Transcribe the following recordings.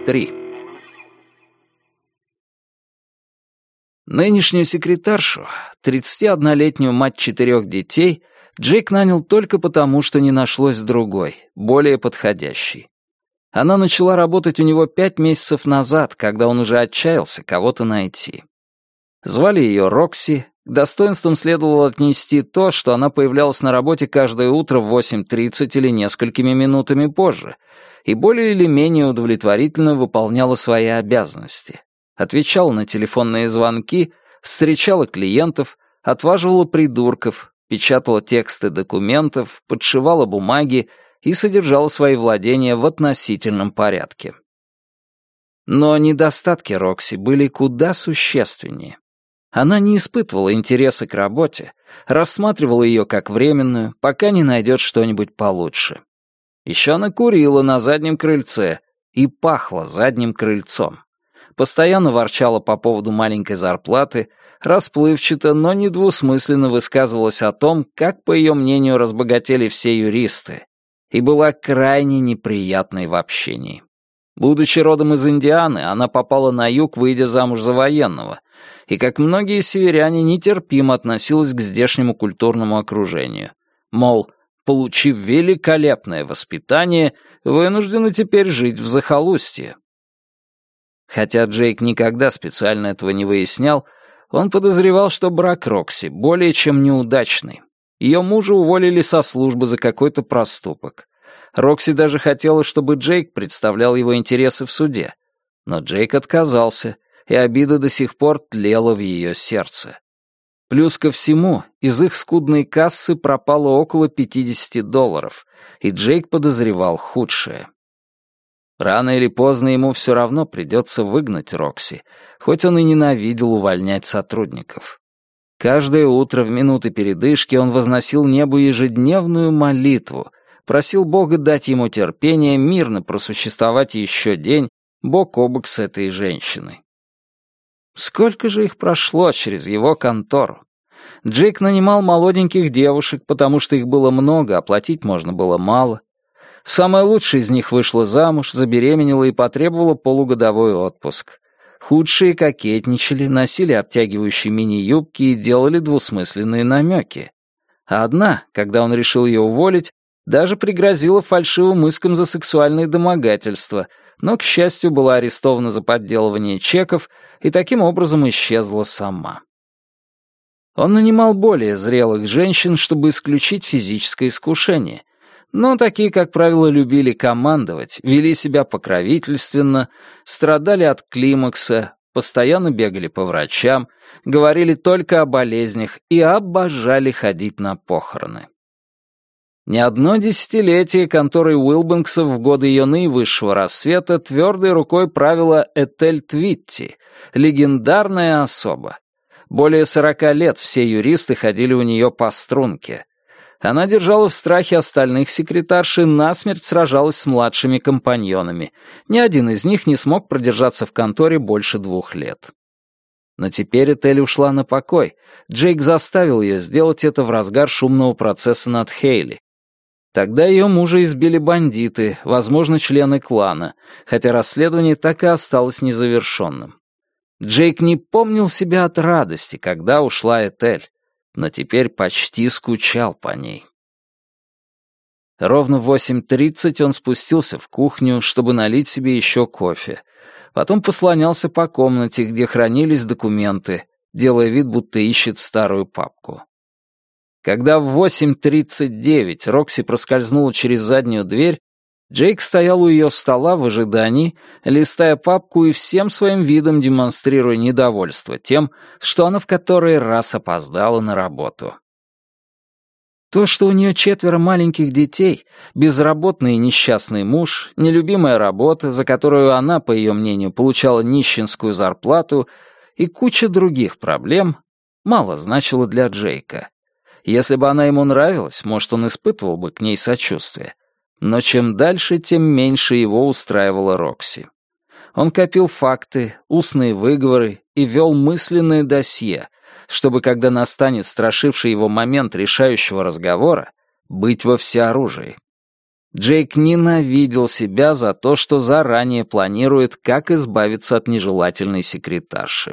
3. Нынешнюю секретаршу, 31-летнюю мать 4 детей, Джейк нанял только потому, что не нашлось другой, более подходящей. Она начала работать у него 5 месяцев назад, когда он уже отчаялся кого-то найти. Звали ее Рокси, к достоинствам следовало отнести то, что она появлялась на работе каждое утро в 8:30 или несколькими минутами позже, и более или менее удовлетворительно выполняла свои обязанности. Отвечала на телефонные звонки, встречала клиентов, отваживала придурков, печатала тексты документов, подшивала бумаги и содержала свои владения в относительном порядке. Но недостатки Рокси были куда существеннее. Она не испытывала интереса к работе, рассматривала ее как временную, пока не найдет что-нибудь получше. Еще она курила на заднем крыльце и пахла задним крыльцом. Постоянно ворчала по поводу маленькой зарплаты, расплывчато, но недвусмысленно высказывалась о том, как, по ее мнению, разбогатели все юристы, и была крайне неприятной в общении. Будучи родом из Индианы, она попала на юг, выйдя замуж за военного, и, как многие северяне, нетерпимо относилась к здешнему культурному окружению. Мол, получив великолепное воспитание, вынуждена теперь жить в захолустье. Хотя Джейк никогда специально этого не выяснял, он подозревал, что брак Рокси более чем неудачный. Ее мужа уволили со службы за какой-то проступок. Рокси даже хотела, чтобы Джейк представлял его интересы в суде. Но Джейк отказался, и обида до сих пор тлела в ее сердце. Плюс ко всему, из их скудной кассы пропало около $50, и Джейк подозревал худшее. Рано или поздно ему все равно придется выгнать Рокси, хоть он и ненавидел увольнять сотрудников. Каждое утро в минуты передышки он возносил небу ежедневную молитву, просил Бога дать ему терпение мирно просуществовать еще день бок о бок с этой женщиной. Сколько же их прошло через его контору? Джейк нанимал молоденьких девушек, потому что их было много, а платить можно было мало. Самая лучшая из них вышла замуж, забеременела и потребовала полугодовой отпуск. Худшие кокетничали, носили обтягивающие мини-юбки и делали двусмысленные намеки. А одна, когда он решил ее уволить, даже пригрозила фальшивым иском за сексуальные домогательства, но, к счастью, была арестована за подделывание чеков и таким образом исчезла сама. Он нанимал более зрелых женщин, чтобы исключить физическое искушение, но такие, как правило, любили командовать, вели себя покровительственно, страдали от климакса, постоянно бегали по врачам, говорили только о болезнях и обожали ходить на похороны. Не одно десятилетие конторой Уилбэнксов в годы ее наивысшего рассвета твердой рукой правила Этель Твитти, легендарная особа. Более 40 лет все юристы ходили у нее по струнке. Она держала в страхе остальных секретарш и насмерть сражалась с младшими компаньонами. Ни один из них не смог продержаться в конторе больше 2 лет. Но теперь Этель ушла на покой. Джейк заставил ее сделать это в разгар шумного процесса над Хейли. Тогда ее мужа избили бандиты, возможно, члены клана, хотя расследование так и осталось незавершенным. Джейк не помнил себя от радости, когда ушла Этель, но теперь почти скучал по ней. Ровно в 8:30 он спустился в кухню, чтобы налить себе еще кофе. Потом послонялся по комнате, где хранились документы, делая вид, будто ищет старую папку. Когда в 8:39 Рокси проскользнула через заднюю дверь, Джейк стоял у ее стола в ожидании, листая папку и всем своим видом демонстрируя недовольство тем, что она в который раз опоздала на работу. То, что у нее 4 маленьких детей, безработный и несчастный муж, нелюбимая работа, за которую она, по ее мнению, получала нищенскую зарплату, и куча других проблем, мало значило для Джейка. Если бы она ему нравилась, может, он испытывал бы к ней сочувствие. Но чем дальше, тем меньше его устраивала Рокси. Он копил факты, устные выговоры и вел мысленное досье, чтобы, когда настанет страшивший его момент решающего разговора, быть во всеоружии. Джейк ненавидел себя за то, что заранее планирует, как избавиться от нежелательной секретарши.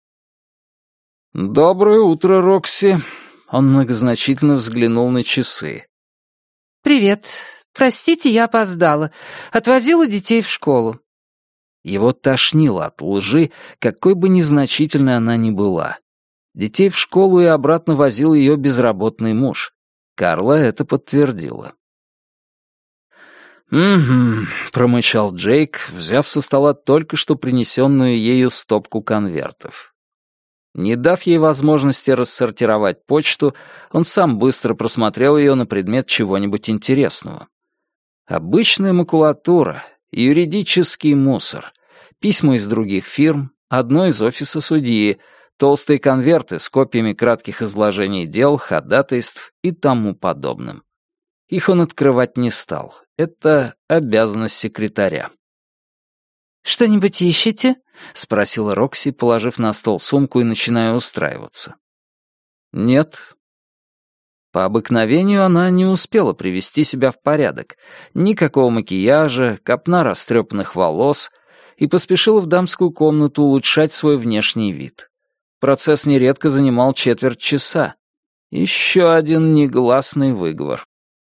«Доброе утро, Рокси!» Он многозначительно взглянул на часы. «Привет. Простите, я опоздала. Отвозила детей в школу». Его тошнило от лжи, какой бы незначительной она ни была. Детей в школу и обратно возил ее безработный муж. Карла это подтвердила. «Угу», — промычал Джейк, взяв со стола только что принесенную ею стопку конвертов. Не дав ей возможности рассортировать почту, он сам быстро просмотрел ее на предмет чего-нибудь интересного. Обычная макулатура, юридический мусор, письма из других фирм, одно из офиса судьи, толстые конверты с копиями кратких изложений дел, ходатайств и тому подобным. Их он открывать не стал. Это обязанность секретаря. «Что-нибудь ищете?» — спросила Рокси, положив на стол сумку и начиная устраиваться. «Нет». По обыкновению она не успела привести себя в порядок. Никакого макияжа, копна растрепанных волос, и поспешила в дамскую комнату улучшать свой внешний вид. Процесс нередко занимал четверть часа. Еще один негласный выговор.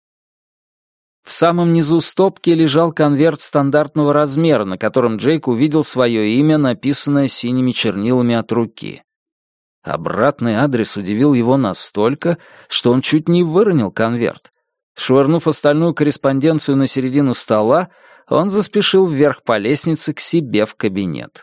В самом низу стопки лежал конверт стандартного размера, на котором Джейк увидел свое имя, написанное синими чернилами от руки. Обратный адрес удивил его настолько, что он чуть не выронил конверт. Швырнув остальную корреспонденцию на середину стола, он заспешил вверх по лестнице к себе в кабинет.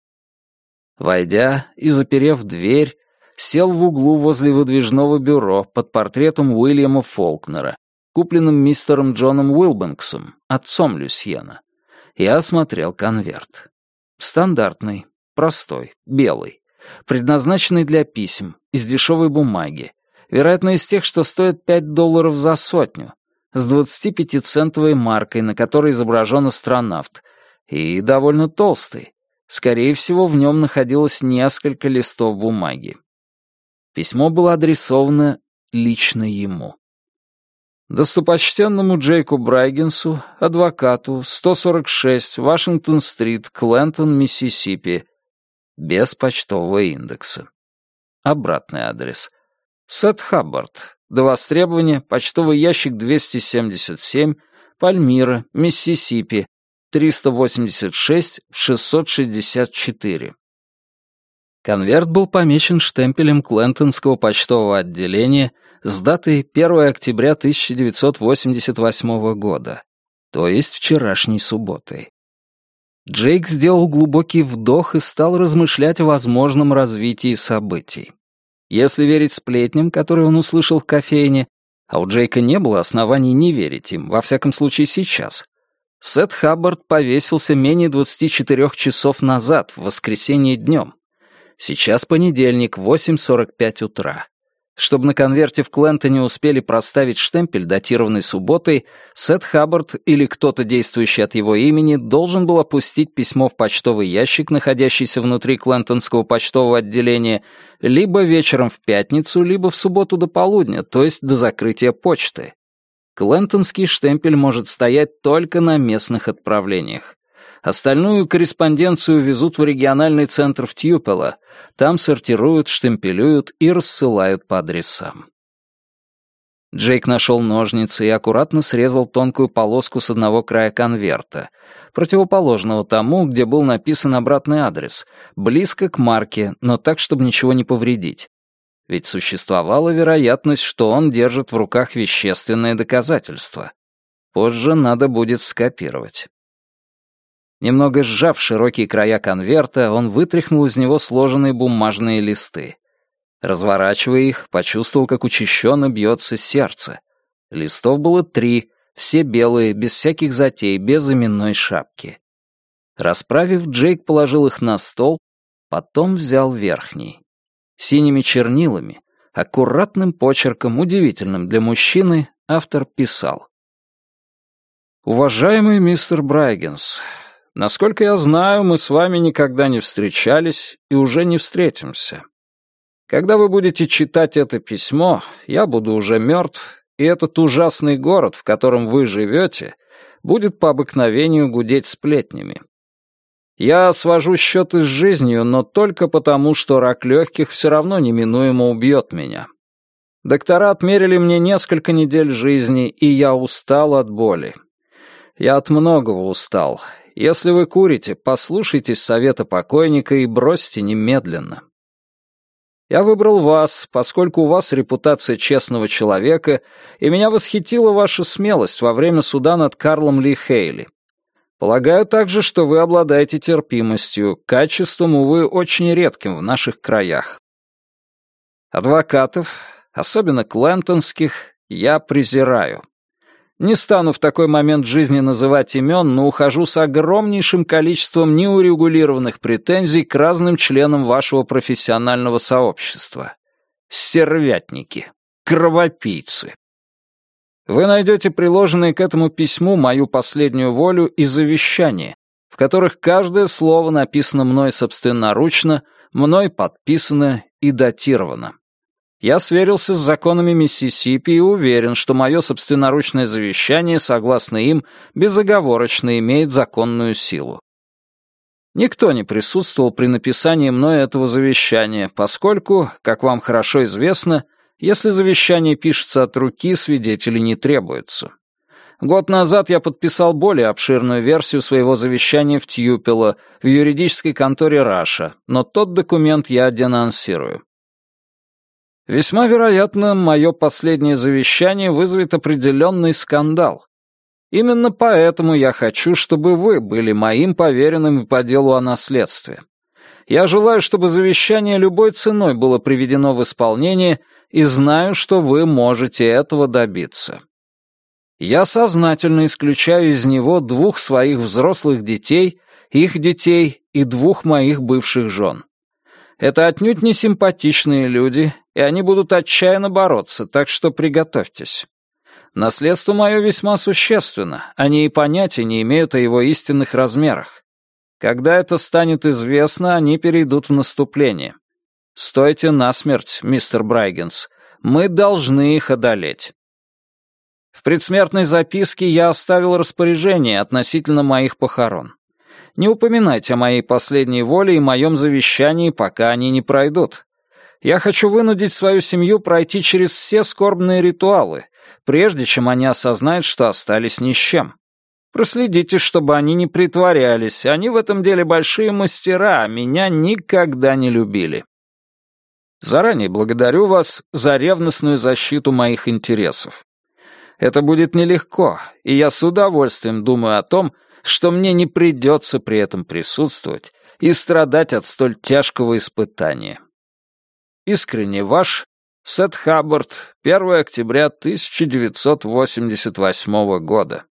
Войдя и заперев дверь, сел в углу возле выдвижного бюро под портретом Уильяма Фолкнера, купленным мистером Джоном Уилбэнксом, отцом Люсьена, и осмотрел конверт. Стандартный, простой, белый, предназначенный для писем, из дешевой бумаги, вероятно, из тех, что стоят $5 за сотню, с 25-центовой маркой, на которой изображен астронавт, и довольно толстый. Скорее всего, в нем находилось несколько листов бумаги. Письмо было адресовано лично ему. Достопочтенному Джейку Брайгенсу, адвокату, 146, Вашингтон-стрит, Клентон, Миссисипи, без почтового индекса. Обратный адрес. Сет Хаббард. До востребования, почтовый ящик 277, Пальмира, Миссисипи, 386-664. Конверт был помечен штемпелем Клентонского почтового отделения с датой 1 октября 1988 года, то есть вчерашней субботой. Джейк сделал глубокий вдох и стал размышлять о возможном развитии событий. Если верить сплетням, которые он услышал в кофейне, а у Джейка не было оснований не верить им, во всяком случае сейчас, Сет Хаббард повесился менее 24 часов назад, в воскресенье днем. Сейчас понедельник, 8:45 утра. Чтобы на конверте в Клентоне успели проставить штемпель, датированный субботой, Сет Хаббард или кто-то, действующий от его имени, должен был опустить письмо в почтовый ящик, находящийся внутри Клентонского почтового отделения, либо вечером в пятницу, либо в субботу до полудня, то есть до закрытия почты. Клентонский штемпель может стоять только на местных отправлениях. Остальную корреспонденцию везут в региональный центр в Тьюпело. Там сортируют, штемпелюют и рассылают по адресам. Джейк нашел ножницы и аккуратно срезал тонкую полоску с одного края конверта, противоположного тому, где был написан обратный адрес, близко к марке, но так, чтобы ничего не повредить. Ведь существовала вероятность, что он держит в руках вещественное доказательство. Позже надо будет скопировать. Немного сжав широкие края конверта, он вытряхнул из него сложенные бумажные листы. Разворачивая их, почувствовал, как учащенно бьется сердце. Листов было 3, все белые, без всяких затей, без именной шапки. Расправив, Джейк положил их на стол, потом взял верхний. Синими чернилами, аккуратным почерком, удивительным для мужчины, автор писал. «Уважаемый мистер Брайгенс, насколько я знаю, мы с вами никогда не встречались и уже не встретимся. Когда вы будете читать это письмо, я буду уже мертв, и этот ужасный город, в котором вы живете, будет по обыкновению гудеть сплетнями. Я свожу счеты с жизнью, но только потому, что рак легких все равно неминуемо убьет меня. Доктора отмерили мне несколько недель жизни, и я устал от боли. Я от многого устал. Если вы курите, послушайтесь совета покойника и бросьте немедленно. Я выбрал вас, поскольку у вас репутация честного человека, и меня восхитила ваша смелость во время суда над Карлом Ли Хейли. Полагаю также, что вы обладаете терпимостью, качеством, увы, очень редким в наших краях. Адвокатов, особенно клентонских, я презираю. Не стану в такой момент жизни называть имен, но ухожу с огромнейшим количеством неурегулированных претензий к разным членам вашего профессионального сообщества. Стервятники, кровопийцы. Вы найдете приложенные к этому письму мою последнюю волю и завещание, в которых каждое слово написано мной собственноручно, мной подписано и датировано. Я сверился с законами Миссисипи и уверен, что мое собственноручное завещание, согласно им, безоговорочно имеет законную силу. Никто не присутствовал при написании мной этого завещания, поскольку, как вам хорошо известно, если завещание пишется от руки, свидетелей не требуется. Год назад я подписал более обширную версию своего завещания в Тьюпело, в юридической конторе Раша, но тот документ я денонсирую. Весьма вероятно, мое последнее завещание вызовет определенный скандал. Именно поэтому я хочу, чтобы вы были моим поверенным по делу о наследстве. Я желаю, чтобы завещание любой ценой было приведено в исполнение, и знаю, что вы можете этого добиться. Я сознательно исключаю из него 2 своих взрослых детей, их детей и 2 моих бывших жен. Это отнюдь не симпатичные люди, и они будут отчаянно бороться, так что приготовьтесь. Наследство мое весьма существенно, они и понятия не имеют о его истинных размерах. Когда это станет известно, они перейдут в наступление. Стойте насмерть, мистер Брайгенс, мы должны их одолеть. В предсмертной записке я оставил распоряжение относительно моих похорон. Не упоминайте о моей последней воле и моем завещании, пока они не пройдут. Я хочу вынудить свою семью пройти через все скорбные ритуалы, прежде чем они осознают, что остались ни с чем. Проследите, чтобы они не притворялись, они в этом деле большие мастера, а меня никогда не любили. Заранее благодарю вас за ревностную защиту моих интересов. Это будет нелегко, и я с удовольствием думаю о том, что мне не придется при этом присутствовать и страдать от столь тяжкого испытания. Искренне ваш, Сет Хаббард, 1 октября 1988 года.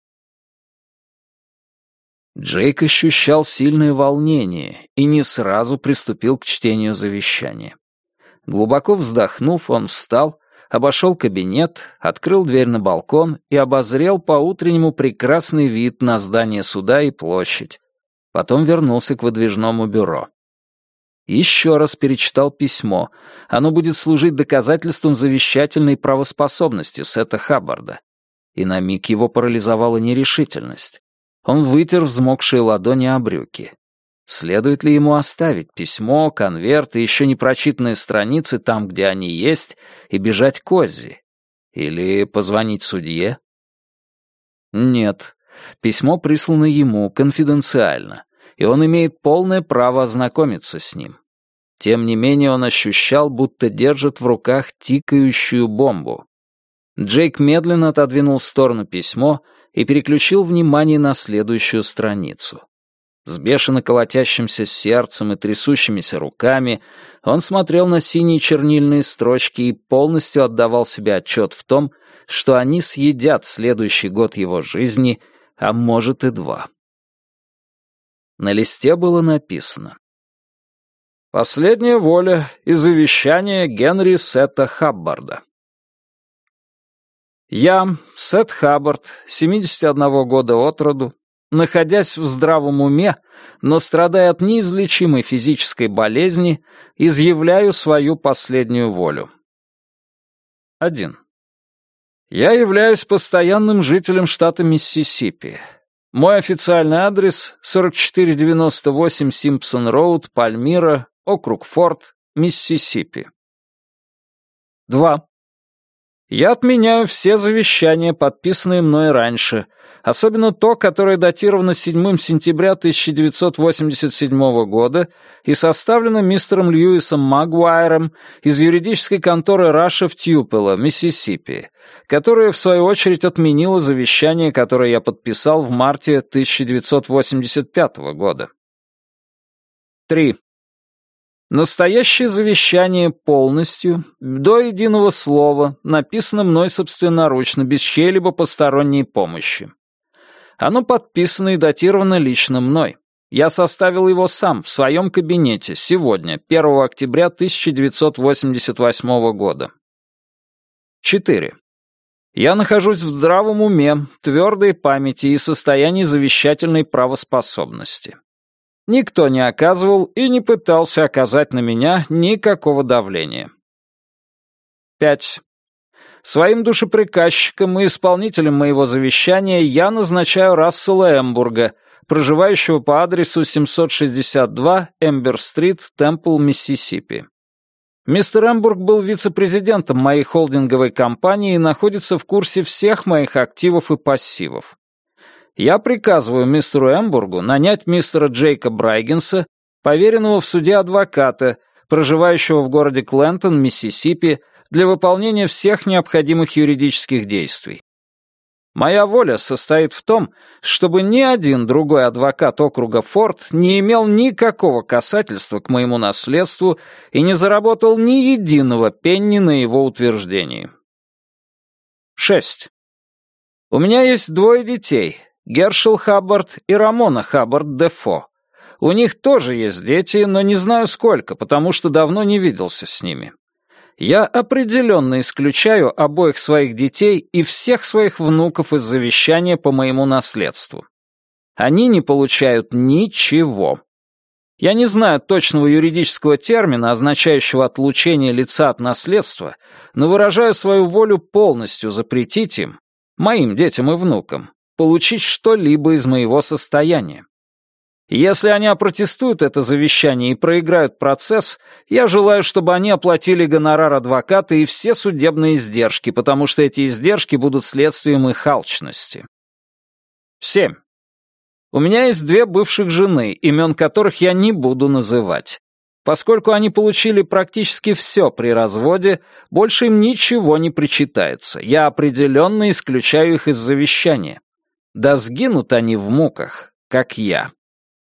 Джейк ощущал сильное волнение и не сразу приступил к чтению завещания. Глубоко вздохнув, он встал, обошел кабинет, открыл дверь на балкон и обозрел по-утреннему прекрасный вид на здание суда и площадь. Потом вернулся к выдвижному бюро. Еще раз перечитал письмо. Оно будет служить доказательством завещательной правоспособности Сета Хаббарда. И на миг его парализовала нерешительность. Он вытер взмокшие ладони о брюки. Следует ли ему оставить письмо, конверт и еще не прочитанные страницы там, где они есть, и бежать к Оззи? Или позвонить судье? Нет. Письмо прислано ему конфиденциально, и он имеет полное право ознакомиться с ним. Тем не менее он ощущал, будто держит в руках тикающую бомбу. Джейк медленно отодвинул в сторону письмо и переключил внимание на следующую страницу. С бешено колотящимся сердцем и трясущимися руками он смотрел на синие чернильные строчки и полностью отдавал себе отчет в том, что они съедят следующий год его жизни, а может и 2. На листе было написано: «Последняя воля и завещание Генри Сета Хаббарда. Я, Сет Хаббард, 71 года от роду, находясь в здравом уме, но страдая от неизлечимой физической болезни, изъявляю свою последнюю волю. 1. Я являюсь постоянным жителем штата Миссисипи. Мой официальный адрес — 4498 Симпсон-Роуд, Пальмира, округ Форд, Миссисипи. 2. Я отменяю все завещания, подписанные мной раньше, особенно то, которое датировано 7 сентября 1987 года и составлено мистером Льюисом Магуайром из юридической конторы Раша в Тьюпело, Миссисипи, которое, в свою очередь, отменило завещание, которое я подписал в марте 1985 года. 3. Настоящее завещание полностью, до единого слова, написано мной собственноручно, без чьей-либо посторонней помощи. Оно подписано и датировано лично мной. Я составил его сам, в своем кабинете, сегодня, 1 октября 1988 года. 4. Я нахожусь в здравом уме, твердой памяти и состоянии завещательной правоспособности. Никто не оказывал и не пытался оказать на меня никакого давления. 5. Своим душеприказчиком и исполнителем моего завещания я назначаю Рассела Эмбурга, проживающего по адресу 762 Эмбер-стрит, Темпл, Миссисипи. Мистер Эмбург был вице-президентом моей холдинговой компании и находится в курсе всех моих активов и пассивов. Я приказываю мистеру Эмбургу нанять мистера Джейка Брайгенса, поверенного в суде адвоката, проживающего в городе Клентон, Миссисипи, для выполнения всех необходимых юридических действий. Моя воля состоит в том, чтобы ни один другой адвокат округа Форд не имел никакого касательства к моему наследству и не заработал ни единого пенни на его утверждении. 6. У меня есть 2 детей — Гершел Хаббард и Рамона Хаббард-Дефо. У них тоже есть дети, но не знаю сколько, потому что давно не виделся с ними. Я определенно исключаю обоих своих детей и всех своих внуков из завещания по моему наследству. Они не получают ничего. Я не знаю точного юридического термина, означающего отлучение лица от наследства, но выражаю свою волю полностью запретить им, моим детям и внукам, получить что-либо из моего состояния. Если они опротестуют это завещание и проиграют процесс, я желаю, чтобы они оплатили гонорар адвоката и все судебные издержки, потому что эти издержки будут следствием их алчности. 7. У меня есть 2 бывших жены, имен которых я не буду называть. Поскольку они получили практически все при разводе, больше им ничего не причитается. Я определенно исключаю их из завещания. Да сгинут они в муках, как я.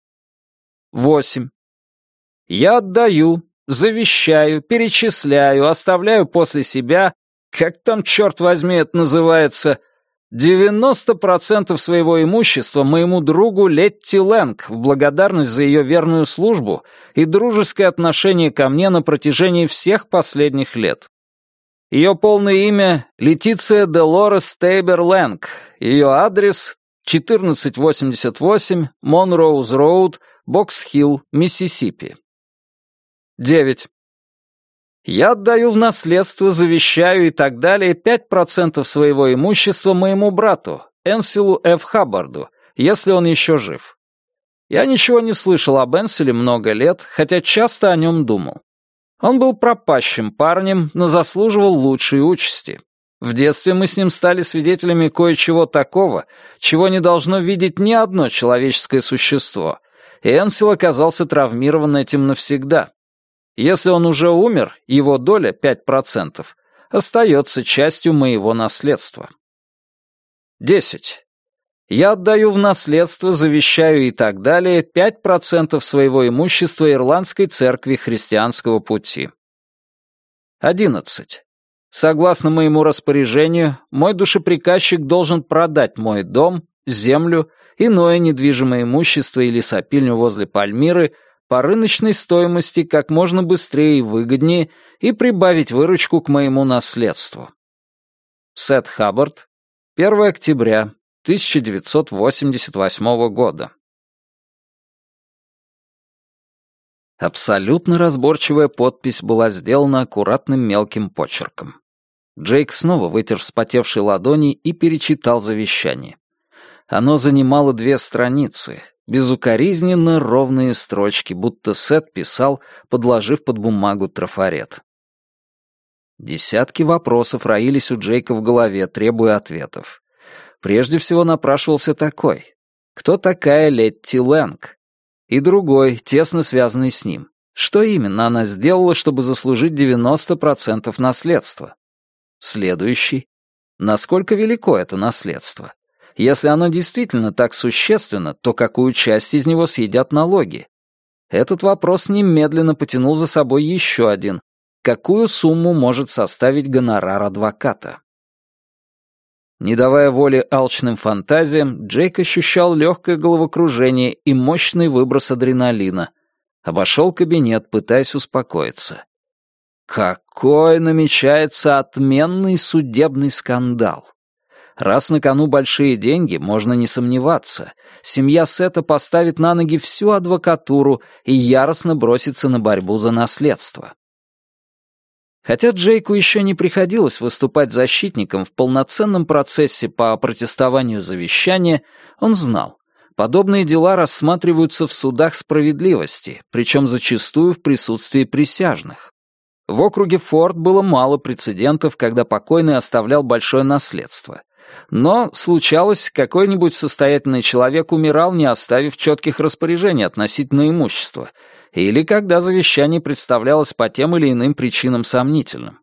8. Я отдаю, завещаю, перечисляю, оставляю после себя, как там, черт возьми, это называется, 90% своего имущества моему другу Летти Лэнг в благодарность за ее верную службу и дружеское отношение ко мне на протяжении всех последних лет. Ее полное имя — Летиция Делорес Тейбер Лэнг. Ее адрес — 1488 Монроуз-Роуд, Бокс-Хилл, Миссисипи. 9. Я отдаю в наследство, завещаю и так далее 5% своего имущества моему брату, Энсилу Ф. Хаббарду, если он еще жив. Я ничего не слышал об Энсиле много лет, хотя часто о нем думал. Он был пропащим парнем, но заслуживал лучшей участи. В детстве мы с ним стали свидетелями кое-чего такого, чего не должно видеть ни одно человеческое существо, и Энсил оказался травмирован этим навсегда. Если он уже умер, его доля, 5%, остается частью моего наследства. 10. Я отдаю в наследство, завещаю и так далее 5% своего имущества Ирландской церкви христианского пути. 11. Согласно моему распоряжению, мой душеприказчик должен продать мой дом, землю, иное недвижимое имущество и лесопильню возле Пальмиры по рыночной стоимости как можно быстрее и выгоднее и прибавить выручку к моему наследству. Сет Хаббард, 1 октября 1988 года. Абсолютно разборчивая подпись была сделана аккуратным мелким почерком. Джейк снова вытер вспотевшие ладони и перечитал завещание. Оно занимало 2 страницы, безукоризненно ровные строчки, будто Сет писал, подложив под бумагу трафарет. Десятки вопросов роились у Джейка в голове, требуя ответов. Прежде всего напрашивался такой: кто такая Летти Лэнг? И другой, тесно связанный с ним. Что именно она сделала, чтобы заслужить 90% наследства? Следующий. Насколько велико это наследство? Если оно действительно так существенно, то какую часть из него съедят налоги? Этот вопрос немедленно потянул за собой еще один. Какую сумму может составить гонорар адвоката? Не давая воли алчным фантазиям, Джейк ощущал легкое головокружение и мощный выброс адреналина. Обошел кабинет, пытаясь успокоиться. Какой намечается отменный судебный скандал! Раз на кону большие деньги, можно не сомневаться. Семья Сета поставит на ноги всю адвокатуру и яростно бросится на борьбу за наследство. Хотя Джейку еще не приходилось выступать защитником в полноценном процессе по опротестованию завещания, он знал, подобные дела рассматриваются в судах справедливости, причем зачастую в присутствии присяжных. В округе Форд было мало прецедентов, когда покойный оставлял большое наследство. Но случалось, какой-нибудь состоятельный человек умирал, не оставив четких распоряжений относительно имущества, или когда завещание представлялось по тем или иным причинам сомнительным.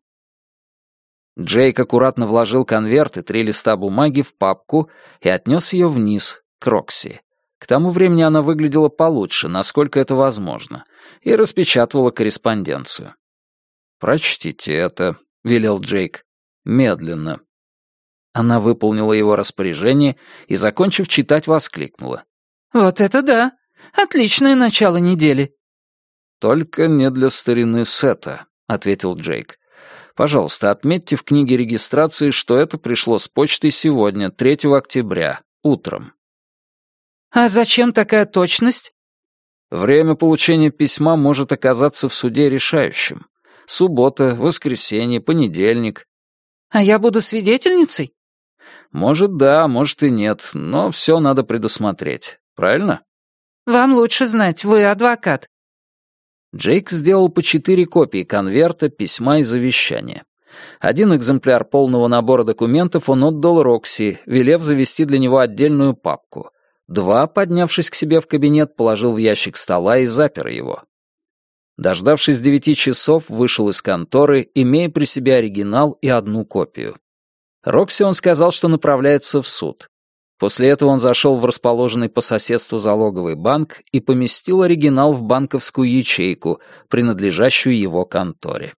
Джейк аккуратно вложил конверт и 3 листа бумаги в папку и отнес ее вниз, к Рокси. К тому времени она выглядела получше, насколько это возможно, и распечатывала корреспонденцию. «Прочтите это», — велел Джейк, — «медленно». Она выполнила его распоряжение и, закончив читать, воскликнула. «Вот это да! Отличное начало недели!» «Только не для старины Сета», — ответил Джейк. «Пожалуйста, отметьте в книге регистрации, что это пришло с почтой сегодня, 3 октября, утром». «А зачем такая точность?» «Время получения письма может оказаться в суде решающим. Суббота, воскресенье, понедельник». «А я буду свидетельницей?» «Может, да, может и нет, но все надо предусмотреть. Правильно?» «Вам лучше знать, вы адвокат». Джейк сделал по 4 копии конверта, письма и завещания. 1 экземпляр полного набора документов он отдал Рокси, велев завести для него отдельную папку. 2, поднявшись к себе в кабинет, положил в ящик стола и запер его. Дождавшись 9 часов, вышел из конторы, имея при себе оригинал и 1 копию. Рокси он сказал, что направляется в суд. После этого он зашел в расположенный по соседству залоговый банк и поместил оригинал в банковскую ячейку, принадлежащую его конторе.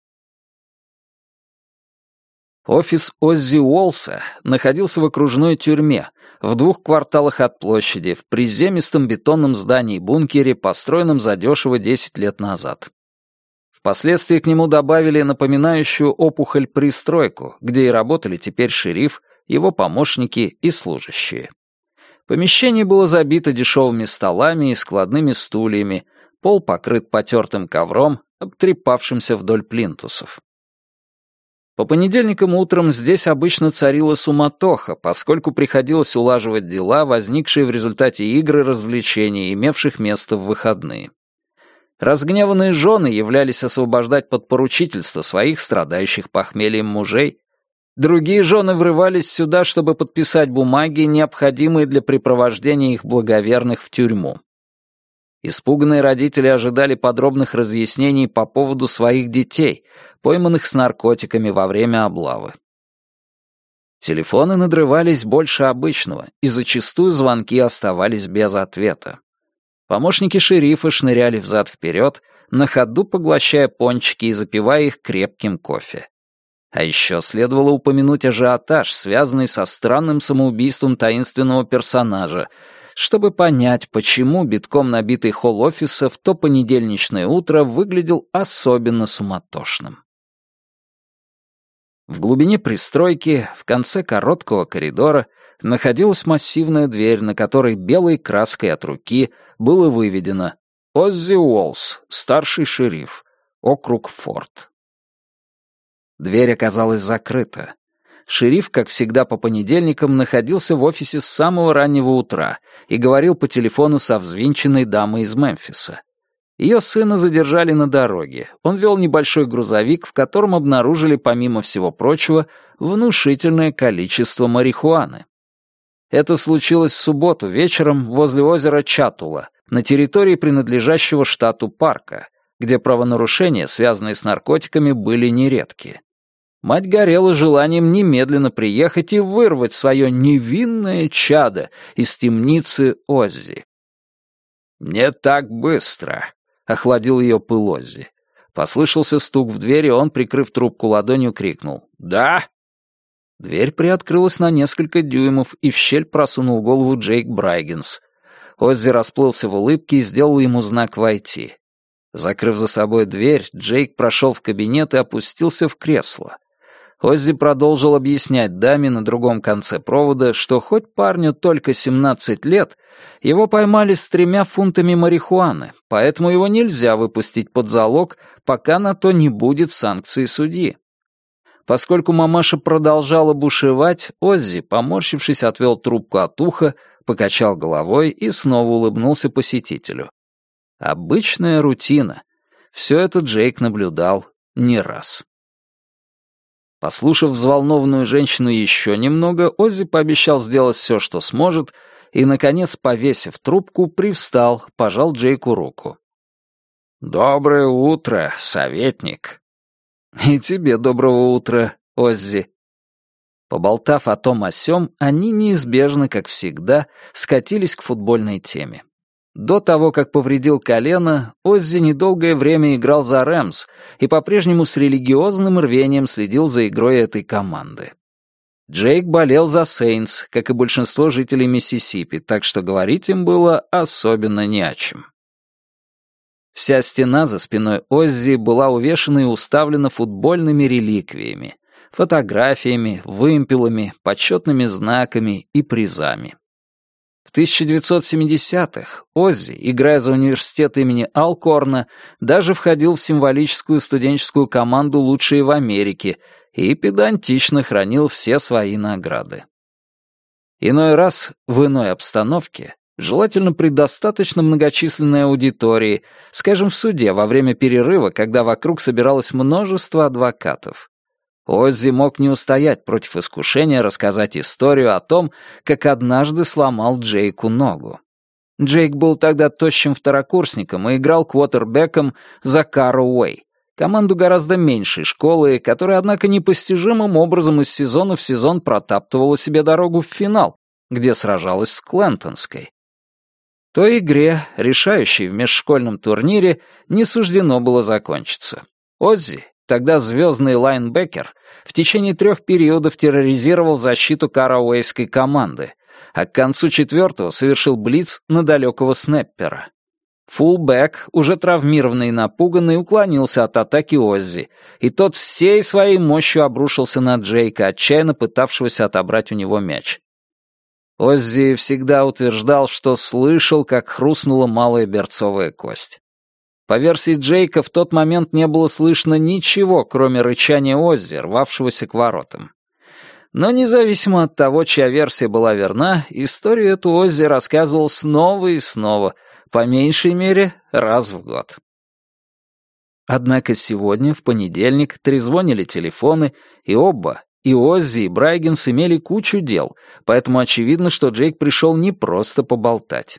Офис Оззи Уолса находился в окружной тюрьме, в 2 кварталах от площади, в приземистом бетонном здании-бункере, построенном задешево 10 лет назад. Впоследствии к нему добавили напоминающую опухоль пристройку, где и работали теперь шериф, его помощники и служащие. Помещение было забито дешевыми столами и складными стульями, пол покрыт потертым ковром, обтрепавшимся вдоль плинтусов. По понедельникам утром здесь обычно царила суматоха, поскольку приходилось улаживать дела, возникшие в результате игр и развлечений, имевших место в выходные. Разгневанные жены являлись освобождать под поручительство своих страдающих похмельем мужей. Другие жены врывались сюда, чтобы подписать бумаги, необходимые для припровождения их благоверных в тюрьму. Испуганные родители ожидали подробных разъяснений по поводу своих детей, пойманных с наркотиками во время облавы. Телефоны надрывались больше обычного, и зачастую звонки оставались без ответа. Помощники шерифа шныряли взад-вперед, на ходу поглощая пончики и запивая их крепким кофе. А еще следовало упомянуть ажиотаж, связанный со странным самоубийством таинственного персонажа, чтобы понять, почему битком набитый холл офиса в то понедельничное утро выглядел особенно суматошным. В глубине пристройки, в конце короткого коридора, находилась массивная дверь, на которой белой краской от руки было выведено «Оззи Уолс, старший шериф, округ Форд». Дверь оказалась закрыта. Шериф, как всегда по понедельникам, находился в офисе с самого раннего утра и говорил по телефону со взвинченной дамой из Мемфиса. Ее сына задержали на дороге. Он вел небольшой грузовик, в котором обнаружили, помимо всего прочего, внушительное количество марихуаны. Это случилось в субботу вечером возле озера Чатула, на территории принадлежащего штату парка, где правонарушения, связанные с наркотиками, были нередки. Мать горела желанием немедленно приехать и вырвать свое невинное чадо из темницы Оззи. «Не так быстро», — охладил ее пыл Оззи. Послышался стук в дверь, и он, прикрыв трубку ладонью, крикнул: «Да?» Дверь приоткрылась на несколько дюймов, и в щель просунул голову Джейк Брайгенс. Оззи расплылся в улыбке и сделал ему знак «войти». Закрыв за собой дверь, Джейк прошел в кабинет и опустился в кресло. Оззи продолжил объяснять даме на другом конце провода, что хоть парню только 17 лет, его поймали с 3 фунтами марихуаны, поэтому его нельзя выпустить под залог, пока на то не будет санкции судьи. Поскольку мамаша продолжала бушевать, Оззи, поморщившись, отвел трубку от уха, покачал головой и снова улыбнулся посетителю. Обычная рутина. Все это Джейк наблюдал не раз. Послушав взволнованную женщину еще немного, Оззи пообещал сделать все, что сможет, и, наконец, повесив трубку, привстал, пожал Джейку руку. «Доброе утро, советник». «И тебе доброго утра, Оззи». Поболтав о том о сём, они неизбежно, как всегда, скатились к футбольной теме. До того, как повредил колено, Оззи недолгое время играл за Рэмс и по-прежнему с религиозным рвением следил за игрой этой команды. Джейк болел за Сейнтс, как и большинство жителей Миссисипи, так что говорить им было особенно не о чем. Вся стена за спиной Оззи была увешана и уставлена футбольными реликвиями, фотографиями, вымпелами, почетными знаками и призами. В 1970-х Оззи, играя за университет имени Алкорна, даже входил в символическую студенческую команду «Лучшие в Америке» и педантично хранил все свои награды. Иной раз, в иной обстановке, желательно при достаточно многочисленной аудитории, скажем, в суде во время перерыва, когда вокруг собиралось множество адвокатов, Оззи мог не устоять против искушения рассказать историю о том, как однажды сломал Джейку ногу. Джейк был тогда тощим второкурсником и играл квотербеком за Карроуэй, команду гораздо меньшей школы, которая, однако, непостижимым образом из сезона в сезон протаптывала себе дорогу в финал, где сражалась с Клентонской. Той игре, решающей в межшкольном турнире, не суждено было закончиться. Оззи, тогда звездный лайнбекер, в течение 3 периодов терроризировал защиту каррауэйской команды, а к концу 4-го совершил блиц на далекого снэппера. Фулбэк, уже травмированный и напуганный, уклонился от атаки Оззи, и тот всей своей мощью обрушился на Джейка, отчаянно пытавшегося отобрать у него мяч. Оззи всегда утверждал, что слышал, как хрустнула малая берцовая кость. По версии Джейка, в тот момент не было слышно ничего, кроме рычания Оззи, рвавшегося к воротам. Но независимо от того, чья версия была верна, историю эту Оззи рассказывал снова и снова, по меньшей мере, раз в год. Однако сегодня, в понедельник, трезвонили телефоны, и оба, и Оззи, и Брайгенс имели кучу дел, поэтому очевидно, что Джейк пришел не просто поболтать.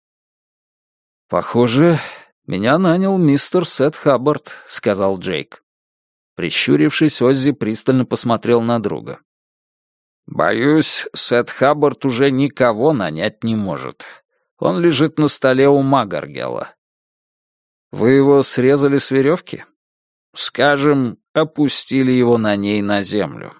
«Похоже, меня нанял мистер Сет Хаббард», — сказал Джейк. Прищурившись, Оззи пристально посмотрел на друга. «Боюсь, Сет Хаббард уже никого нанять не может. Он лежит на столе у Магаргела». «Вы его срезали с веревки?» «Скажем, опустили его на ней на землю».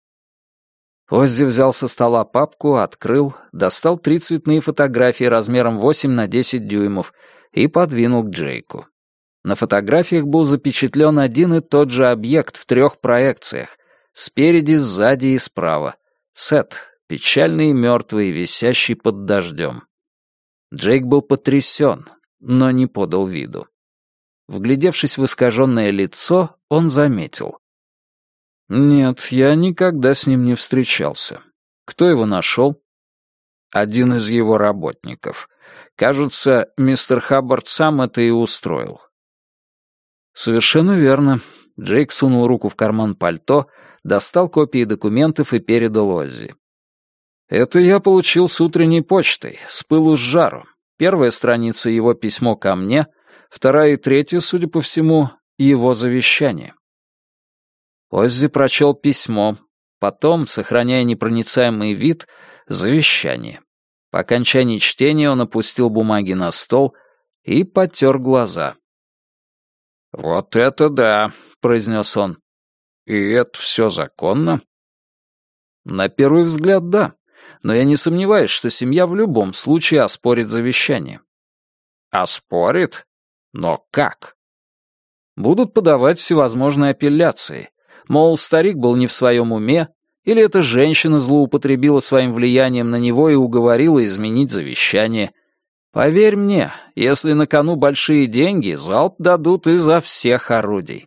Оззи взял со стола папку, открыл, достал 3 цветные фотографии размером 8 на 10 дюймов и подвинул к Джейку. На фотографиях был запечатлен один и тот же объект в 3 проекциях — спереди, сзади и справа. Сет, печальный и мертвый, висящий под дождем. Джейк был потрясен, но не подал виду. Вглядевшись в искаженное лицо, он заметил. Нет, я никогда с ним не встречался. Кто его нашел? Один из его работников. Кажется, мистер Хаббард сам это и устроил. Совершенно верно. Джейк сунул руку в карман пальто, достал копии документов и передал Оззи. Это я получил с утренней почтой, с пылу с жару. Первая страница — его письмо ко мне, вторая и третья, судя по всему, его завещание. Оззи прочел письмо, потом, сохраняя непроницаемый вид, завещание. По окончании чтения он опустил бумаги на стол и потер глаза. «Вот это да», — произнес он. «И это все законно?» «На первый взгляд, да. Но я не сомневаюсь, что семья в любом случае оспорит завещание». «Оспорит? Но как?» Будут подавать всевозможные апелляции. Мол, старик был не в своем уме, или эта женщина злоупотребила своим влиянием на него и уговорила изменить завещание. Поверь мне, если на кону большие деньги, залп дадут изо всех орудий.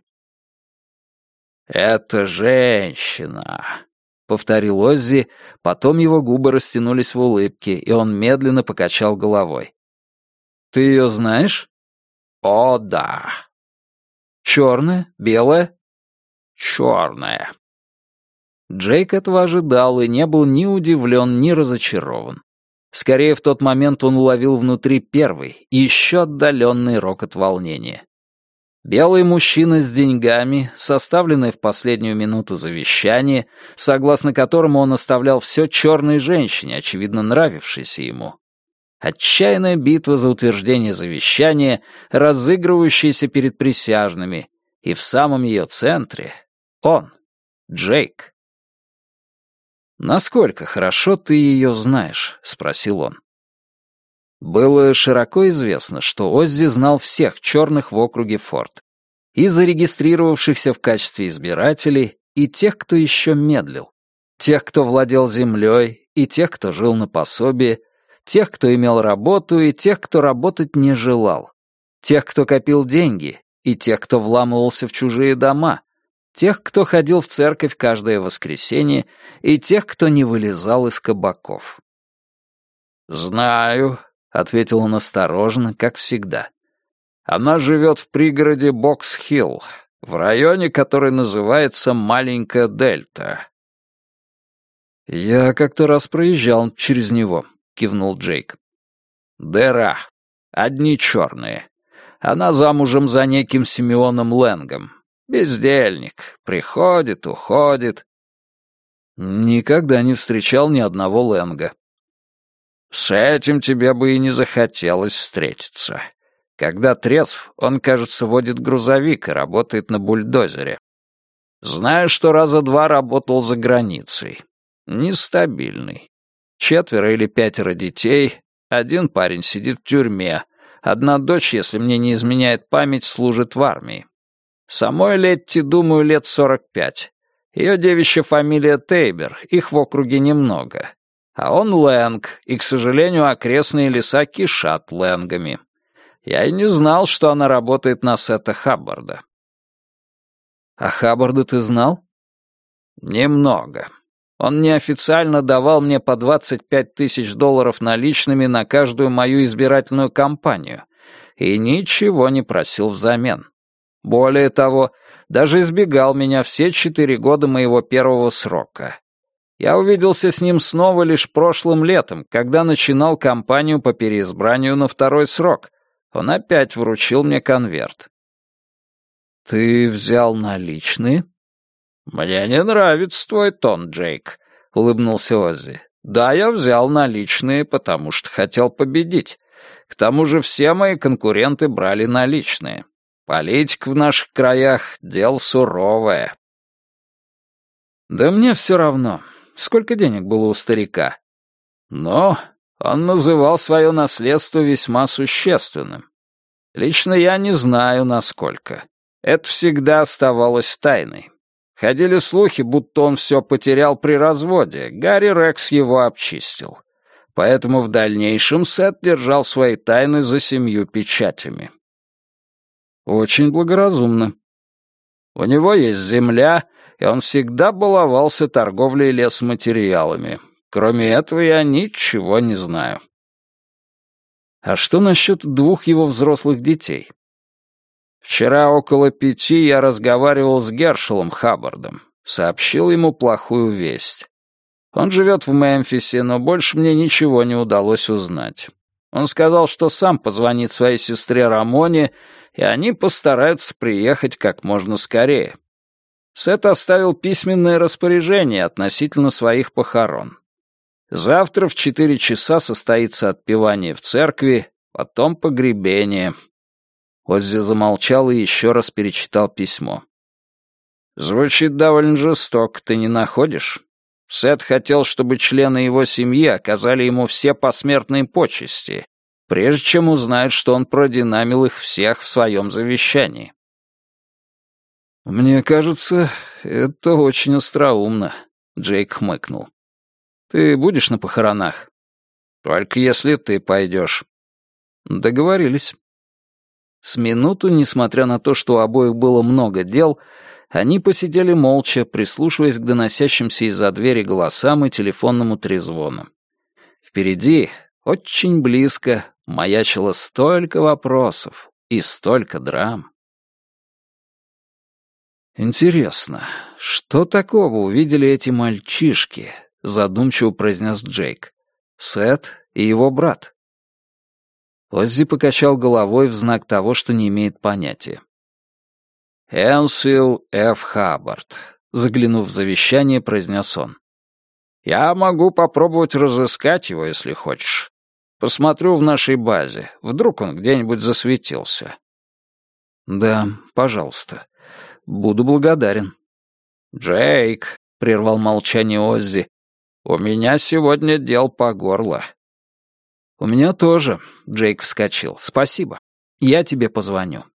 «Это женщина», — повторил Оззи, потом его губы растянулись в улыбке, и он медленно покачал головой. «Ты ее знаешь?» «О, да». «Черная? Белая?» «Черная». Джейк этого ожидал и не был ни удивлен, ни разочарован. Скорее, в тот момент он уловил внутри первый, еще отдаленный рокот волнения. Белый мужчина с деньгами, составленное в последнюю минуту завещание, согласно которому он оставлял все черной женщине, очевидно нравившейся ему. Отчаянная битва за утверждение завещания, разыгрывающаяся перед присяжными, и в самом ее центре он, Джейк. «Насколько хорошо ты ее знаешь?» — спросил он. Было широко известно, что Оззи знал всех черных в округе Форд, и зарегистрировавшихся в качестве избирателей, и тех, кто еще медлил, тех, кто владел землей, и тех, кто жил на пособие, тех, кто имел работу, и тех, кто работать не желал, тех, кто копил деньги, и тех, кто вламывался в чужие дома, тех, кто ходил в церковь каждое воскресенье, и тех, кто не вылезал из кабаков. «Знаю», — ответил он осторожно, как всегда. «Она живет в пригороде Бокс-Хилл, в районе, который называется Маленькая Дельта». «Я как-то раз проезжал через него», — кивнул Джейк. «Дыра. Одни черные. Она замужем за неким Симеоном Лэнгом. Бездельник. Приходит, уходит». «Никогда не встречал ни одного Лэнга». «С этим тебе бы и не захотелось встретиться. Когда трезв, он, кажется, водит грузовик и работает на бульдозере. Знаю, что раза два работал за границей. Нестабильный. 4 или 5 детей, один парень сидит в тюрьме, одна дочь, если мне не изменяет память, служит в армии. Самой Летти, думаю, лет 45. Ее девичья фамилия Тейбер, их в округе немного. А он Лэнг, и, к сожалению, окрестные леса кишат Лэнгами. Я и не знал, что она работает на Сета Хаббарда». «А Хаббарда ты знал?» «Немного. Он неофициально давал мне по $25 тысяч наличными на каждую мою избирательную кампанию и ничего не просил взамен. Более того, даже избегал меня все 4 года моего первого срока. Я увиделся с ним снова лишь прошлым летом, когда начинал кампанию по переизбранию на 2-й срок. Он опять вручил мне конверт». «Ты взял наличные?» «Мне не нравится твой тон, Джейк», — улыбнулся Оззи. «Да, я взял наличные, потому что хотел победить. К тому же все мои конкуренты брали наличные. Политика в наших краях — дело суровое». «Да мне все равно. Сколько денег было у старика?» «Но он называл свое наследство весьма существенным. Лично я не знаю, насколько. Это всегда оставалось тайной. Ходили слухи, будто он все потерял при разводе. Гарри Рекс его обчистил. Поэтому в дальнейшем Сет держал свои тайны за 7 печатями». «Очень благоразумно». «У него есть земля, и он всегда баловался торговлей лесоматериалами. Кроме этого я ничего не знаю. А что насчет 2 его взрослых детей? Вчера около 5 я разговаривал с Гершелом Хаббардом, сообщил ему плохую весть. Он живет в Мемфисе, но больше мне ничего не удалось узнать. Он сказал, что сам позвонит своей сестре Рамоне, и они постараются приехать как можно скорее. Сет оставил письменное распоряжение относительно своих похорон. Завтра в 4 часа состоится отпевание в церкви, потом погребение. Оззи замолчал и еще раз перечитал письмо. «Звучит довольно жестоко, ты не находишь? Сет хотел, чтобы члены его семьи оказали ему все посмертные почести, прежде чем узнают, что он продинамил их всех в своем завещании». «Мне кажется, это очень остроумно», — Джейк хмыкнул. «Ты будешь на похоронах?» «Только если ты пойдешь». «Договорились». С минуту, несмотря на то, что у обоих было много дел, они посидели молча, прислушиваясь к доносящимся из-за двери голосам и телефонному трезвону. Впереди, очень близко, маячило столько вопросов и столько драм. «Интересно, что такого увидели эти мальчишки?» — задумчиво произнес Джейк. «Сет и его брат». Оззи покачал головой в знак того, что не имеет понятия. «Энсвилл Ф. Хаббард», — заглянув в завещание, произнес он. «Я могу попробовать разыскать его, если хочешь. Посмотрю в нашей базе. Вдруг он где-нибудь засветился». «Да, пожалуйста. Буду благодарен». «Джейк», — прервал молчание Оззи, — «у меня сегодня дел по горло». «У меня тоже», — Джейк вскочил. «Спасибо. Я тебе позвоню».